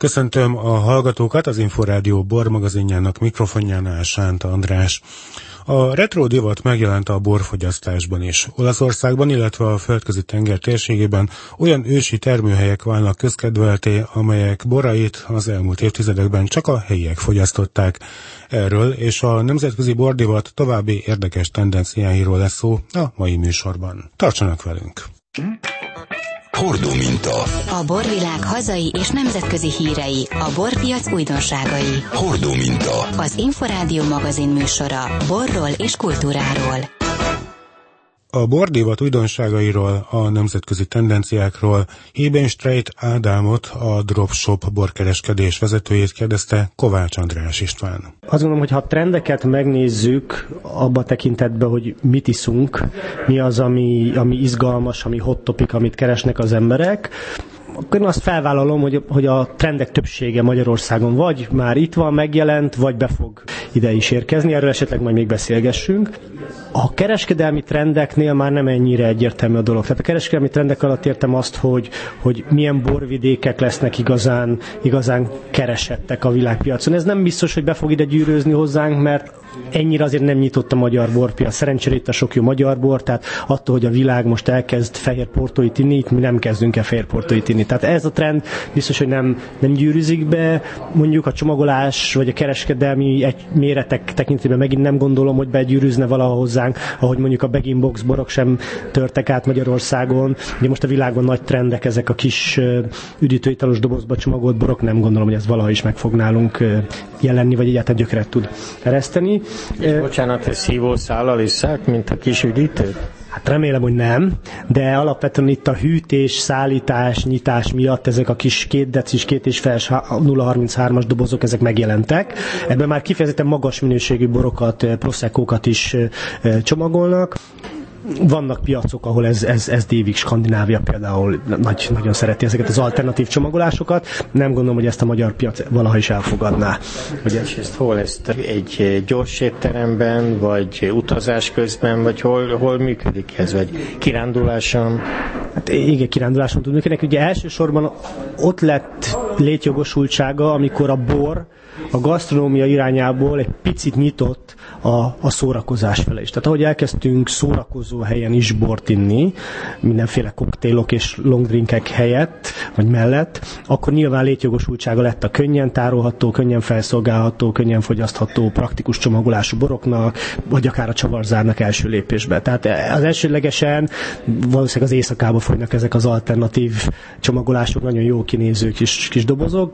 Köszöntöm a hallgatókat, az Inforádió bormagazinjának mikrofonjánál Sánta András. A retro divat megjelent a borfogyasztásban is. Olaszországban, illetve a földközi tenger térségében olyan ősi termőhelyek válnak közkedvelté, amelyek borait az elmúlt évtizedekben csak a helyiek fogyasztották. Erről és a nemzetközi bordivat további érdekes tendenciáiról lesz szó a mai műsorban. Tartsanak velünk! Hordóminta. A borvilág hazai és nemzetközi hírei, a borpiac újdonságai. Hordóminta. Az Inforádió magazin műsora borról és kultúráról. A bordivat újdonságairól, a nemzetközi tendenciákról Hébenstreit Ádámot, a Dropshop borkereskedés vezetőjét kérdezte Kovács András István. Azt gondolom, hogy ha a trendeket megnézzük abba tekintetben, hogy mit iszunk, mi az, ami izgalmas, ami hot topic, amit keresnek az emberek, akkor én azt felvállalom, hogy a trendek többsége Magyarországon vagy már itt van, megjelent, vagy be fog ide is érkezni. Erről esetleg majd még beszélgessünk. A kereskedelmi trendeknél már nem ennyire egyértelmű a dolog. Tehát a kereskedelmi trendek alatt értem azt, hogy milyen borvidékek lesznek igazán keresettek a világpiacon. Ez nem biztos, hogy be fog ide gyűrőzni hozzánk, mert ennyire azért nem nyitott a magyar borpiac. Szerencsére itt a sok jó magyar bor, tehát attól, hogy a világ most elkezd fehér portóit inni, itt mi nem kezdünk el fehér portóit inni. Tehát ez a trend biztos, hogy nem gyűrűzik be. Mondjuk a csomagolás vagy a kereskedelmi méretek tekintetében megint nem gondolom, hogy begyűrűzne valaha hozzánk, ahogy mondjuk a bag-in-box borok sem törtek át Magyarországon. Ugye most a világon nagy trendek, ezek a kis üdítőitalos dobozba csomagolt borok, nem gondolom, hogy ez valaha is meg fog nálunk jelenni, vagy egyáltalán gyökeret tud ereszteni. Bocsánat, ez szívószállal isszák, mint a kis üdítő? Hát remélem, hogy nem, de alapvetően itt a hűtés, szállítás, nyitás miatt ezek a kis 2 decis, 2,5 0,33-as dobozok, ezek megjelentek. Ebben már kifejezetten magas minőségű borokat, proseccókat is csomagolnak. Vannak piacok, ahol ez dévig, Skandinávia például nagyon szereti ezeket az alternatív csomagolásokat. Nem gondolom, hogy ezt a magyar piac valaha is elfogadná. És ezt hol? Ezt egy gyors étteremben, vagy utazás közben, vagy hol működik ez? Vagy kiránduláson? Hát igen, kiránduláson tud működni. Ugye elsősorban ott lett létjogosultsága, amikor a bor a gasztronómia irányából egy picit nyitott a szórakozás fele is. Tehát ahogy elkezdtünk szórakozó helyen is bort inni, mindenféle koktélok és longdrinkek helyett, vagy mellett, akkor nyilván létjogosultsága lett a könnyen tárolható, könnyen felszolgálható, könnyen fogyasztható, praktikus csomagolású boroknak, vagy akár a csavarzárnak első lépésbe. Tehát az elsőlegesen valószínűleg az éjszakába folynak ezek az alternatív csomagolások, nagyon jó kinéző kis dobozok.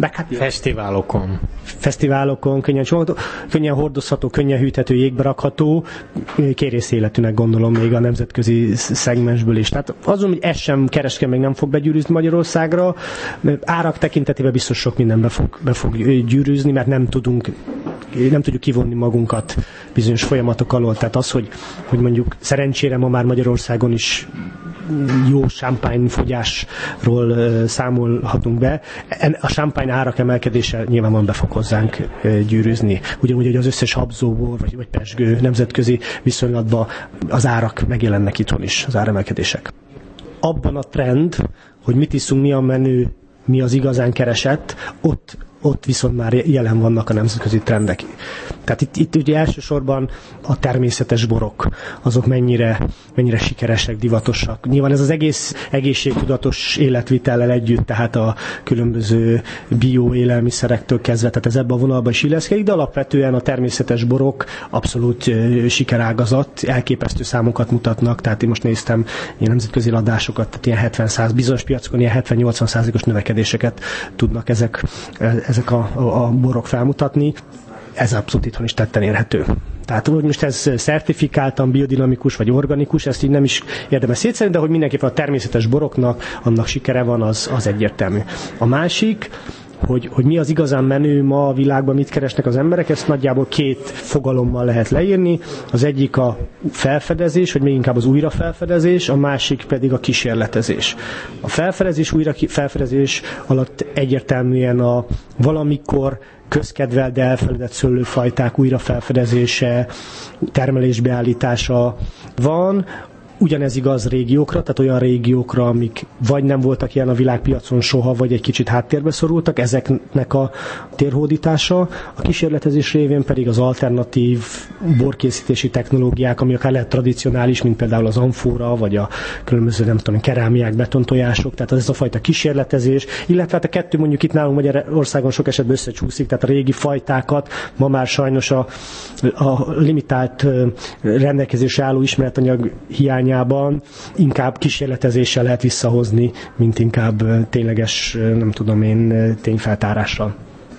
Fesztiválokon, könnyen hordozható, könnyen hűthető, jégbe rakható, kérész életűnek gondolom még a nemzetközi szegmensből is. Tehát azon, hogy ez sem kereskedelmi meg nem fog begyűrűzni Magyarországra, árak tekintetében biztos sok minden be fog gyűrűzni, mert nem tudjuk kivonni magunkat bizonyos folyamatok alól. Tehát az, hogy mondjuk szerencsére ma már Magyarországon is jó sámpányfogyásról számolhatunk be. A sámpány árak emelkedése nyilvánvalóan be fog hozzánk gyűrűzni. Ugyanúgy, hogy az összes habzóbor vagy pezsgő nemzetközi viszonylatban az árak megjelennek itthon is, az áremelkedések. Abban a trend, hogy mit iszunk, mi a menü, mi az igazán keresett, ott viszont már jelen vannak a nemzetközi trendek. Tehát itt ugye elsősorban a természetes borok, azok mennyire sikeresek, divatosak. Nyilván ez az egész egészségtudatos életvitellel együtt, tehát a különböző bio élelmiszerektől kezdve, tehát ez ebbe a vonalba is illeszkedik, de alapvetően a természetes borok abszolút sikerágazat, elképesztő számokat mutatnak, tehát én most néztem ilyen nemzetközi adásokat, tehát ilyen 70%, bizonyos piacokon ilyen 70-80%-os növekedéseket tudnak ezek a borok felmutatni. Ez abszolút itthon is tetten érhető. Tehát, hogy most ez szertifikáltan biodinamikus vagy organikus, ezt így nem is érdemes szétszerni, de hogy mindenképpen a természetes boroknak annak sikere van, az egyértelmű. A másik, hogy mi az igazán menő ma a világban, mit keresnek az emberek, ezt nagyjából 2 fogalommal lehet leírni. Az egyik a felfedezés, vagy még inkább az újrafelfedezés, a másik pedig a kísérletezés. A felfedezés alatt egyértelműen a valamikor közkedvelt, de elfeledett szőlőfajták újrafelfedezése, termelésbeállítása van. Ugyanez igaz régiókra, tehát olyan régiókra, amik vagy nem voltak ilyen a világpiacon soha, vagy egy kicsit háttérbe szorultak, ezeknek a térhódítása. A kísérletezés révén pedig az alternatív borkészítési technológiák, ami akár lehet tradicionális, mint például az amfóra, vagy a különböző, nem tudom, kerámiák, betontojások, tehát ez a fajta kísérletezés, illetve hát a kettő mondjuk itt nálunk Magyarországon sok esetben összecsúszik, tehát a régi fajtákat ma már sajnos a limitált rendelkezésre álló ismeretanyag hiányában inkább kísérletezéssel lehet visszahozni, mint inkább tényleges, nem tudom én, tényfeltárással.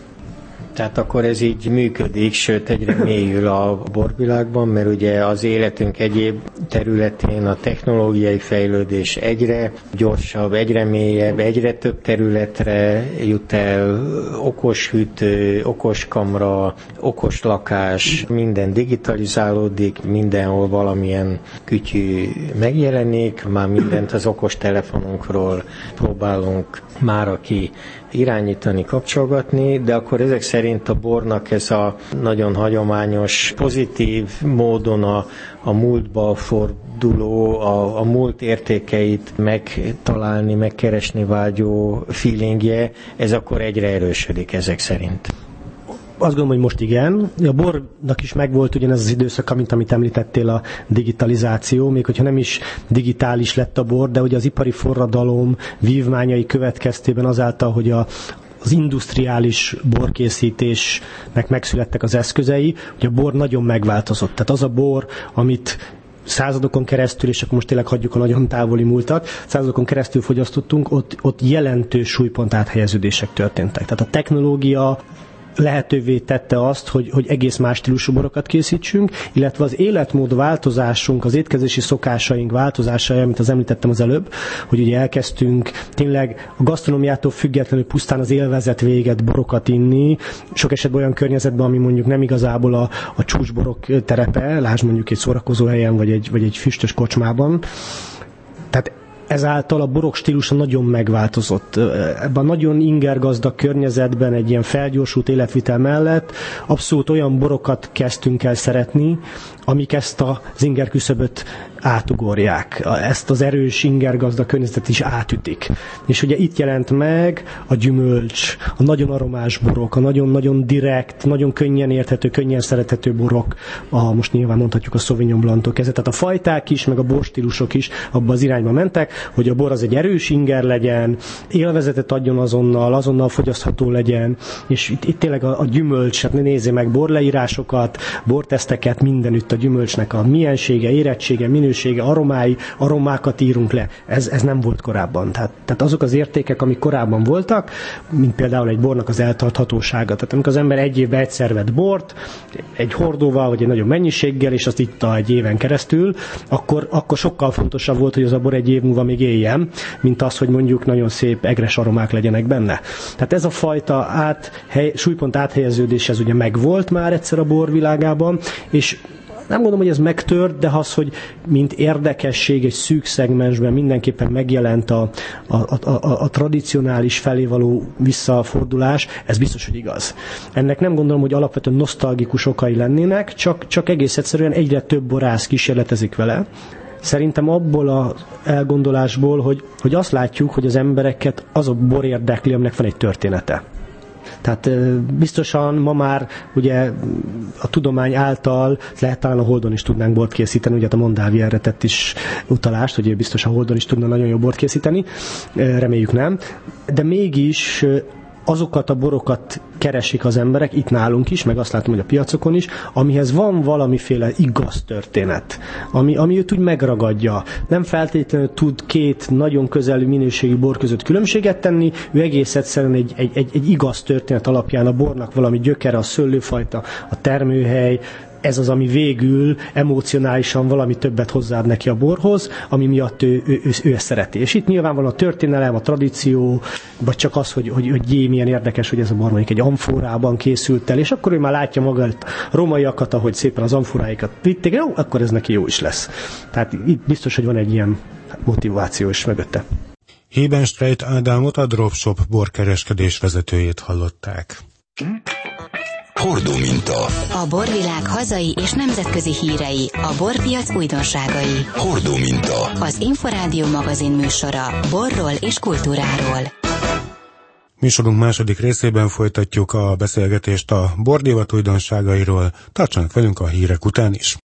Tehát akkor ez így működik, sőt egyre mélyül a borvilágban, mert ugye az életünk egyéb területén a technológiai fejlődés egyre gyorsabb, egyre mélyebb, egyre több területre jut el, okos hűtő, okos kamra, okos lakás, minden digitalizálódik, mindenhol valamilyen kütyű megjelenik, már mindent az okos telefonunkról próbálunk mára ki irányítani, kapcsolgatni, de akkor ezek szerint a bornak ez a nagyon hagyományos, pozitív módon a múltba forduló, a múlt értékeit megtalálni, megkeresni vágyó feelingje, ez akkor egyre erősödik ezek szerint. Azt gondolom, hogy most igen. A bornak is megvolt ugyanez az időszaka, mint amit említettél, a digitalizáció, még hogyha nem is digitális lett a bor, de ugye az ipari forradalom vívmányai következtében azáltal, hogy az industriális borkészítésnek megszülettek az eszközei, hogy a bor nagyon megváltozott. Tehát az a bor, amit századokon keresztül, és akkor most tényleg hagyjuk a nagyon távoli múltat, századokon keresztül fogyasztottunk, ott jelentős súlypont áthelyeződések történtek. Tehát a technológia lehetővé tette azt, hogy egész más stílusú borokat készítsünk, illetve az életmód változásunk, az étkezési szokásaink változása, amit az említettem az előbb, hogy ugye elkezdtünk tényleg a gasztronómiától függetlenül pusztán az élvezet véget borokat inni, sok esetben olyan környezetben, ami mondjuk nem igazából a csúcsborok terepe, lásd mondjuk egy szórakozóhelyen, vagy egy füstös kocsmában. Tehát ezáltal a borok stílusa nagyon megváltozott. Ebben a nagyon ingergazdag környezetben egy ilyen felgyorsult életvitel mellett abszolút olyan borokat kezdtünk el szeretni, amik ezt az inger küszöböt átugorják. Ezt az erős ingergazdag környezetet is átütik. És ugye itt jelent meg a gyümölcs, a nagyon aromás borok, a nagyon-nagyon direkt, nagyon könnyen érthető, könnyen szerethető borok, most nyilván mondhatjuk a Sauvignon Blanc-tól kezdve. Tehát a fajták is, meg a borstílusok is abba az irányba mentek, hogy a bor az egy erős inger legyen, élvezetet adjon azonnal fogyasztható legyen, és itt tényleg a gyümölcs, hát nézzé meg borleírásokat, borteszteket, mindenütt a gyümölcsnek a miensége, érettsége, minősége, aromákat írunk le. Ez nem volt korábban. Tehát azok az értékek, amik korábban voltak, mint például egy bornak az eltarthatósága. Tehát amikor az ember egy évben egyszer vett bort, egy hordóval, vagy egy nagyobb mennyiséggel, és azt itta egy éven keresztül, akkor sokkal fontosabb volt, hogy az a bor egy év múlva még éljen, mint az, hogy mondjuk nagyon szép egres aromák legyenek benne. Tehát ez a fajta súlypont áthelyeződés, ez ugye megvolt már egyszer a borvilágában, és nem gondolom, hogy ez megtört, de az, hogy mint érdekesség egy szűk szegmensben mindenképpen megjelent a tradicionális felé való visszafordulás, ez biztos, hogy igaz. Ennek nem gondolom, hogy alapvetően nosztalgikus okai lennének, csak egész egyszerűen egyre több borász kísérletezik vele. Szerintem abból az elgondolásból, hogy azt látjuk, hogy az embereket az a bor érdekli, aminek van egy története. Tehát biztosan ma már ugye a tudomány által lehet talán a Holdon is tudnánk bort készíteni, ugye a Mondavi erre tett is utalást, hogy biztos a Holdon is tudna nagyon jó bort készíteni, reméljük nem, de mégis azokat a borokat keresik az emberek, itt nálunk is, meg azt látom, hogy a piacokon is, amihez van valamiféle igaz történet, ami őt úgy megragadja. Nem feltétlenül tud két nagyon közelű minőségű bor között különbséget tenni, ő egész egyszerűen egy igaz történet alapján a bornak valami gyökere, a szőlőfajta, a termőhely, ez az, ami végül emocionálisan valami többet hozzáad neki a borhoz, ami miatt ő ezt szereti. És itt nyilván van a történelem, a tradíció, vagy csak az, hogy milyen érdekes, hogy ez a bor mondjuk egy amforában készült el, és akkor ő már látja magát romaiakat, ahogy szépen az amforáikat vitték, jó, akkor ez neki jó is lesz. Tehát itt biztos, hogy van egy ilyen motiváció is mögötte. Hebenstreit Ádámot, a Dropshop borkereskedés vezetőjét hallották. Hordóminta. A borvilág hazai és nemzetközi hírei, a borpiac újdonságai. Hordóminta. Az Inforádió magazin műsora borról és kultúráról. Műsorunk második részében folytatjuk a beszélgetést a bordivat újdonságairól. Tartsanak velünk a hírek után is.